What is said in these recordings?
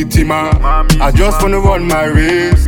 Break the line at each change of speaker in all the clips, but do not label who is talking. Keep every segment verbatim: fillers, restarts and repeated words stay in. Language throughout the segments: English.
Mommy Tima, I just wanna run my race.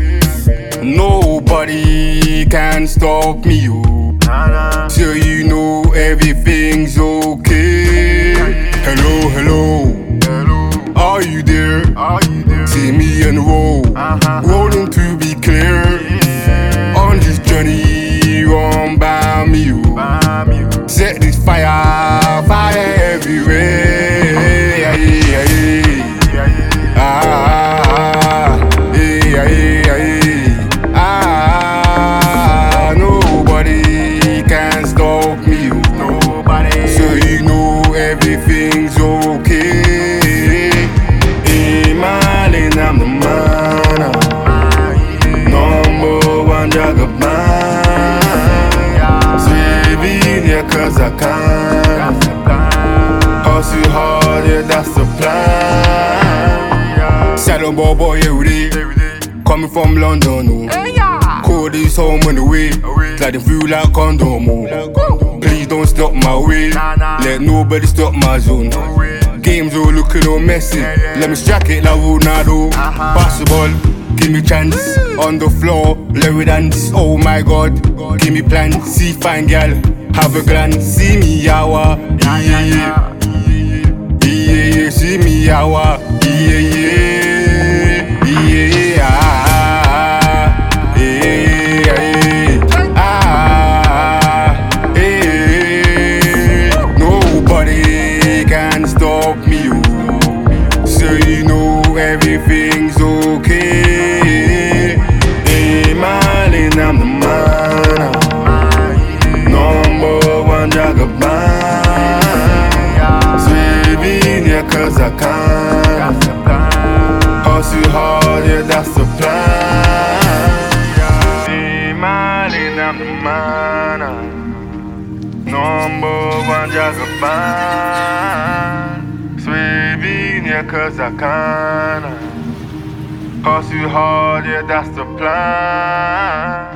Nobody can stop me, oh. So you know everything's okay. Hello, hello, are you there? See me and roll, rolling to be clear. On this journey, run by me, oh. Set this fire, fire everywhere. Yeah, yeah, yeah. Ah, yeah, yeah, yeah. Ah, nobody can stop me, oh. So you know everything's okay. Hey, Marlin, I'm the man. Number one Jagaban. Sweet yeah, cause I can. Hustle hard, yeah, that's the plan. Saddle boy, boy, every day. Coming from London, oh. Cold is home on the way. Gliding through like condom, oh. Please don't stop my way. Let nobody stop my zone. Games all looking all messy. Let me strike it like Ronaldo. Pass the ball, give me chance. On the floor, let me dance. Oh my God, give me plans. See fine gal, have a glance. See me yawa, yeah yeah. Yeah yeah, see me yawa, yeah yeah. Yeah ah, yeah yeah. Ah, yeah. Nobody can stop me, oh. So you know everything's okay. Hey, Marlin, I'm the man. Number one Jagaban. Sweet yeah, cause I can. Hustle hard, yeah, that's the plan. Hey, Marlin, I'm the man. Number one Jagaban. Sweet yeah, cause I can. Hustle hard, yeah, that's the plan.